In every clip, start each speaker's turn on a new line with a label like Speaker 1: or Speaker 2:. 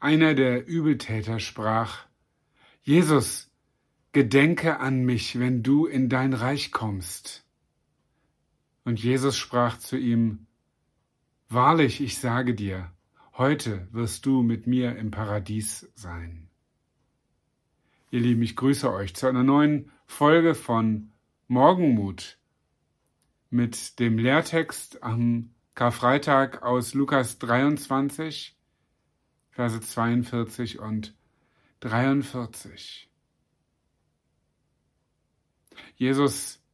Speaker 1: Einer der Übeltäter sprach: Jesus, gedenke an mich, wenn du in dein Reich kommst. Und Jesus sprach zu ihm: Wahrlich, ich sage dir, heute wirst du mit mir im Paradies sein. Ihr Lieben, ich grüße euch zu einer neuen Folge von Morgenmut mit dem Lehrtext am Karfreitag aus Lukas 23, Verse 42 und 43. Jesus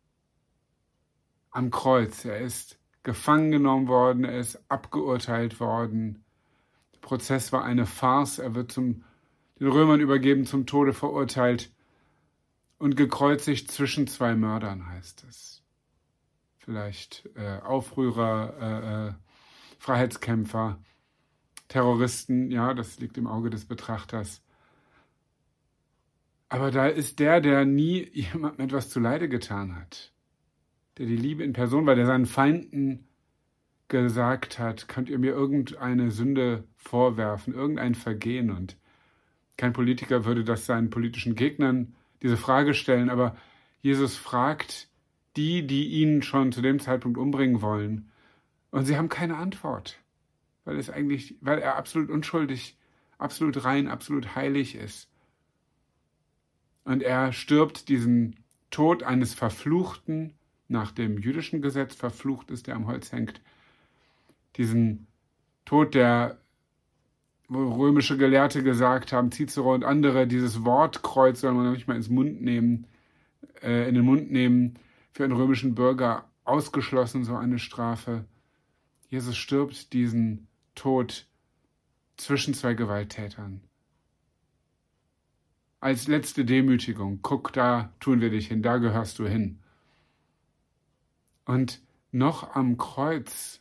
Speaker 1: am Kreuz, er ist gefangen genommen worden, er ist abgeurteilt worden. Der Prozess war eine Farce, er wird den Römern übergeben, zum Tode verurteilt und gekreuzigt zwischen zwei Mördern, heißt es. Vielleicht Aufrührer, Freiheitskämpfer, Terroristen, ja, das liegt im Auge des Betrachters. Aber da ist der nie jemandem etwas zuleide getan hat, der die Liebe in Person war, der seinen Feinden gesagt hat, könnt ihr mir irgendeine Sünde vorwerfen, irgendein Vergehen? Und kein Politiker würde das seinen politischen Gegnern diese Frage stellen, aber Jesus fragt die ihn schon zu dem Zeitpunkt umbringen wollen. Und sie haben keine Antwort, weil er absolut unschuldig, absolut rein, absolut heilig ist. Und er stirbt diesen Tod eines Verfluchten, nach dem jüdischen Gesetz verflucht ist, der am Holz hängt. Diesen Tod, wo römische Gelehrte gesagt haben, Cicero und andere, dieses Wort Kreuz soll man noch nicht mal in den Mund nehmen, für einen römischen Bürger ausgeschlossen, so eine Strafe. Jesus stirbt diesen Tod zwischen zwei Gewalttätern. Als letzte Demütigung, guck, da tun wir dich hin, da gehörst du hin. Und noch am Kreuz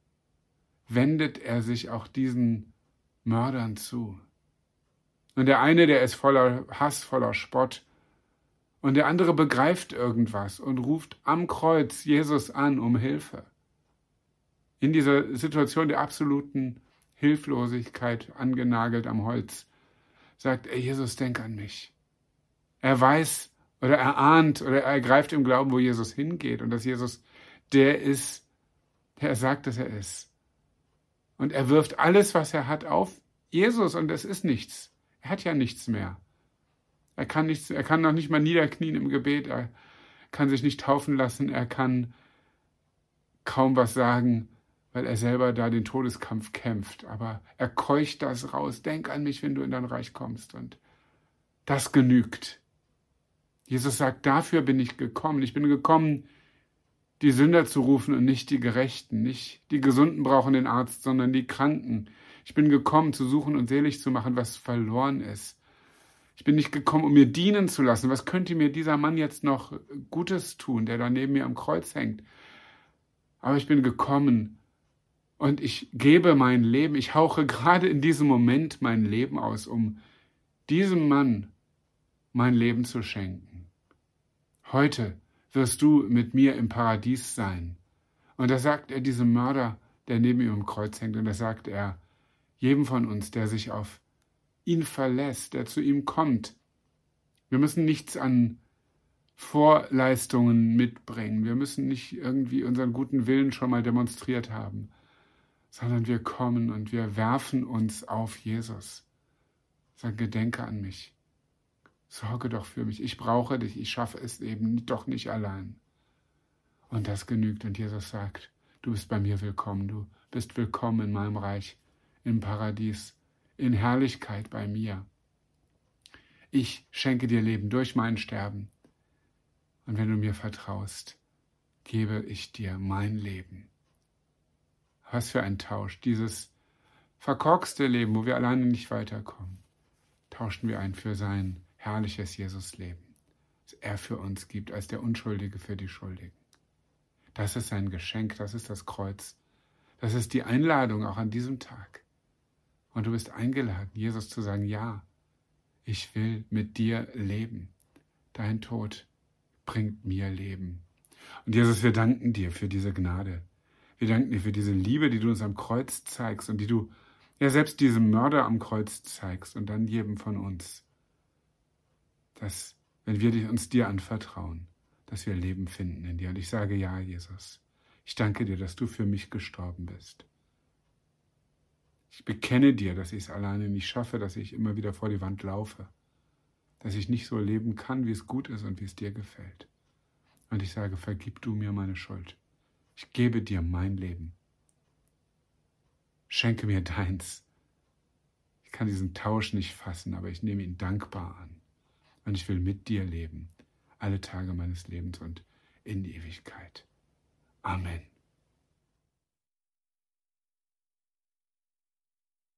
Speaker 1: wendet er sich auch diesen Mördern zu. Und der eine, der ist voller Hass, voller Spott. Und der andere begreift irgendwas und ruft am Kreuz Jesus an um Hilfe. In dieser Situation der absoluten Hilflosigkeit, angenagelt am Holz, sagt er: Jesus, denk an mich. Er weiß oder er ahnt oder er ergreift im Glauben, wo Jesus hingeht und dass Jesus der ist, der er sagt, dass er ist. Und er wirft alles, was er hat, auf Jesus und es ist nichts. Er hat ja nichts mehr. Er kann noch nicht mal niederknien im Gebet, er kann sich nicht taufen lassen, er kann kaum was sagen, weil er selber da den Todeskampf kämpft. Aber er keucht das raus: Denk an mich, wenn du in dein Reich kommst. Und das genügt. Jesus sagt, dafür bin ich gekommen. Ich bin gekommen, die Sünder zu rufen und nicht die Gerechten. Nicht die Gesunden brauchen den Arzt, sondern die Kranken. Ich bin gekommen, zu suchen und selig zu machen, was verloren ist. Ich bin nicht gekommen, um mir dienen zu lassen. Was könnte mir dieser Mann jetzt noch Gutes tun, der da neben mir am Kreuz hängt? Aber ich bin gekommen und ich gebe mein Leben. Ich hauche gerade in diesem Moment mein Leben aus, um diesem Mann mein Leben zu schenken. Heute wirst du mit mir im Paradies sein. Und das sagt er diesem Mörder, der neben ihm am Kreuz hängt. Und das sagt er jedem von uns, der sich auf ihn verlässt, der zu ihm kommt. Wir müssen nichts an Vorleistungen mitbringen. Wir müssen nicht irgendwie unseren guten Willen schon mal demonstriert haben, sondern wir kommen und wir werfen uns auf Jesus. Sag, gedenke an mich. Sorge doch für mich. Ich brauche dich. Ich schaffe es eben doch nicht allein. Und das genügt. Und Jesus sagt, du bist bei mir willkommen. Du bist willkommen in meinem Reich, im Paradies, in Herrlichkeit bei mir. Ich schenke dir Leben durch mein Sterben. Und wenn du mir vertraust, gebe ich dir mein Leben. Was für ein Tausch. Dieses verkorkste Leben, wo wir alleine nicht weiterkommen, tauschen wir ein für sein herrliches Jesusleben, das er für uns gibt, als der Unschuldige für die Schuldigen. Das ist sein Geschenk, das ist das Kreuz. Das ist die Einladung auch an diesem Tag. Und du bist eingeladen, Jesus zu sagen, ja, ich will mit dir leben. Dein Tod bringt mir Leben. Und Jesus, wir danken dir für diese Gnade. Wir danken dir für diese Liebe, die du uns am Kreuz zeigst und die du ja selbst diesem Mörder am Kreuz zeigst und dann jedem von uns, dass, wenn wir uns dir anvertrauen, dass wir Leben finden in dir. Und ich sage, ja, Jesus, ich danke dir, dass du für mich gestorben bist. Ich bekenne dir, dass ich es alleine nicht schaffe, dass ich immer wieder vor die Wand laufe, dass ich nicht so leben kann, wie es gut ist und wie es dir gefällt. Und ich sage, vergib du mir meine Schuld. Ich gebe dir mein Leben. Schenke mir deins. Ich kann diesen Tausch nicht fassen, aber ich nehme ihn dankbar an. Und ich will mit dir leben, alle Tage meines Lebens und in Ewigkeit. Amen.